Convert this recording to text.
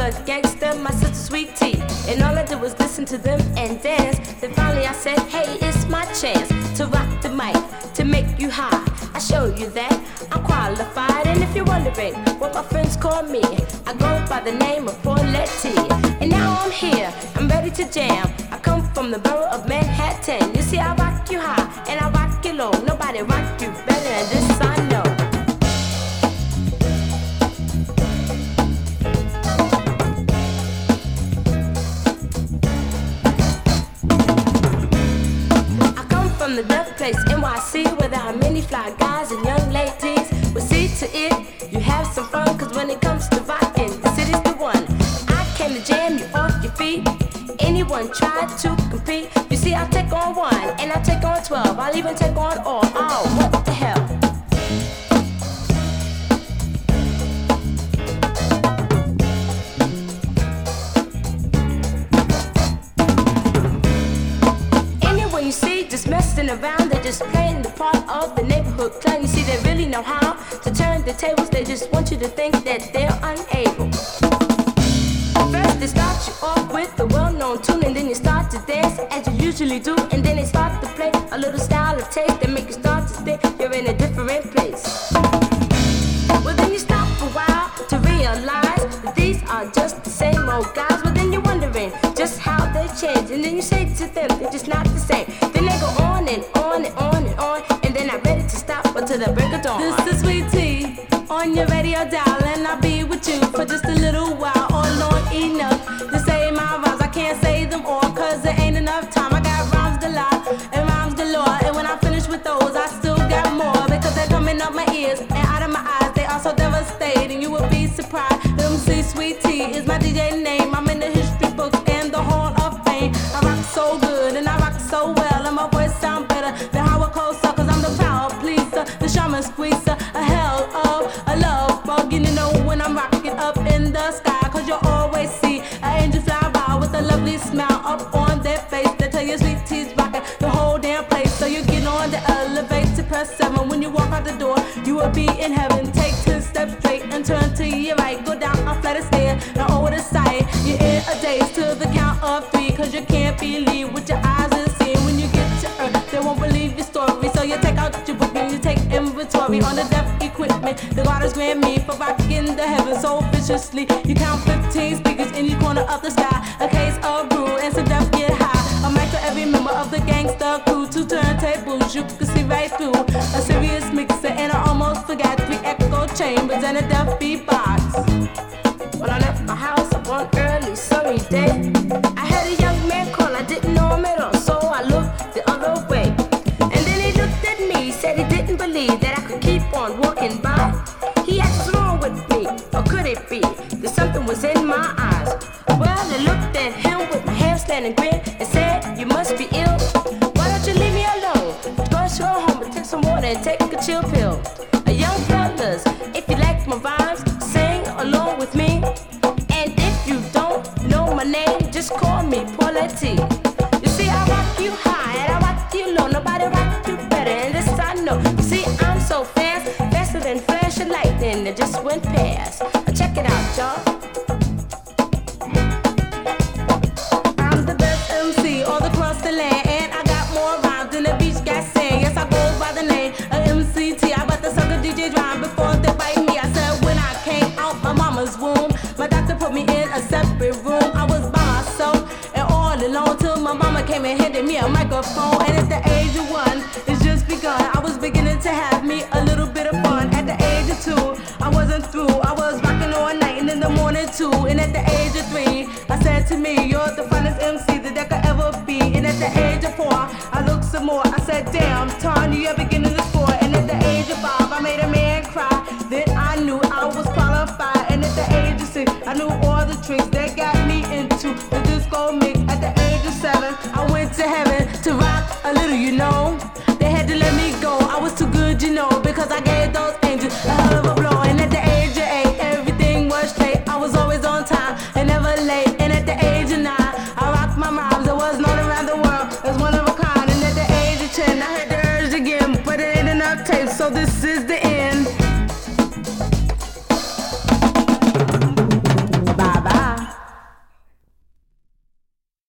a gangster, my sister Sweet Tea. And all I did was listen to them and dance. Then finally I said, hey, it's my chance to rock the mic, to make you high. I show you that I'm qualified. And if you're wondering what my friends call me, I go by the name of Paulette T. And now I'm here, I'm ready to jam. I come from the borough of Manhattan. You see, I rock you high and I rock you low. Nobody rock you better than this, I know. From the death place, NYC, where there are many fly guys and young ladies. Well, see to it, you have some fun, cause when it comes to rocking, the city's the one. I came to jam you off your feet. Anyone try to compete? You see, I'll take on 1, and I'll take on 12. I'll even take on all. Oh, what the hell? You see, just messing around, they're just playing the part of the neighborhood clown. You see, they really know how to turn the tables. They just want you to think that they're unable. First, they start you off with the well-known tune, and then you start to dance as you usually do, and then they start to play a little style of taste that make you start to think you're in a different place. Well, then you stop a while to realize that these are just the same old guys. Well, then you're wondering just how they change, and then you say to them they're just not the same. Then they go on and on and on and on, and they're not ready to stop until the break of dawn. This is Sweet Tea on your radio dial, and I'll be with you for just a little while, or long enough to say my rhymes. I can't say them all, cause there ain't enough time. I got rhymes galore and rhymes galore, and when I finish with those, I still got more, because they're coming up my ears and out of my eyes. They are so devastating, you would be surprised. MC Sweet Tea is my DJ name. I'm in the history books and the Hall of Fame. I rock so good and I rock so well, and my voice sound better than Howard Cosell, cause I'm the power pleaser, the shaman squeezer, a hell of a love bug. You know when I'm rocking up in the sky, cause you'll always see an angel fly by with a lovely smile up on their face. They tell you Sweet Tea's rocking the whole damn place. So you get on the elevator, press 7. When you walk out the door, you will be in heaven. Take 10 steps straight and turn to your right. Go down a flight of stairs, now over the side. You're in a daze to the count of 3, cause you can't believe what your eyes are seeing. When you get to Earth, they won't believe your story. So you take out your book and you take inventory on the deaf equipment the God has granted me for rocking the heavens so viciously. You count 15 speakers in each corner of the sky, a case of brew and some deaf get high. A mic for every member of the gangster crew, 2 turntables you can see right through, a serious mixer, and I almost forgot 3 echo chambers and a deaf beatbox. When I left my house one early sunny day, I had a young man call, I didn't know him at all, so I looked the other way. And then he looked at me, said he didn't believe that I could keep on walking by. He asked what's wrong with me, or could it be that something was in my eyes? Well, I looked at him with my half-standing grin and said, you must be ill. Why don't you leave me alone? Go home and take some water and take a chill pill. Young fellas, if you like my rhymes, sing along with me. And if you don't know my name, just call me Paulette T. You see, I rock you high and I rock you low. Nobody rock you better, and this I know. You see, I'm so fast, faster than flash of lightning that just went past. Check it out, y'all. I'm the best MC all across the land, and I got more rhymes than the beach got sand. Yes, I go by the name of MCT. I bet the sucker DJ rhyme before they bite me. I said when I came out my mama's womb, my doctor put me in a separate room. I was by myself and all alone till my mama came and handed me a microphone. And at the age of 1, it's just begun. I was beginning to have me a little bit of fun. At the age of 2, I wasn't through. I was rocking all night and in the morning too. And at the age of 3, I said to me, you're the finest MC that there could ever be. And at the age of 4, I looked some more. I said, damn, Tony, you're beginning to score. And at the age of 5, I made a man cry. Then I knew I was qualified. And at the age of 6, I knew all the tricks that got me into the disco mix. At the age of 7, I went to heaven to rock a little, you know.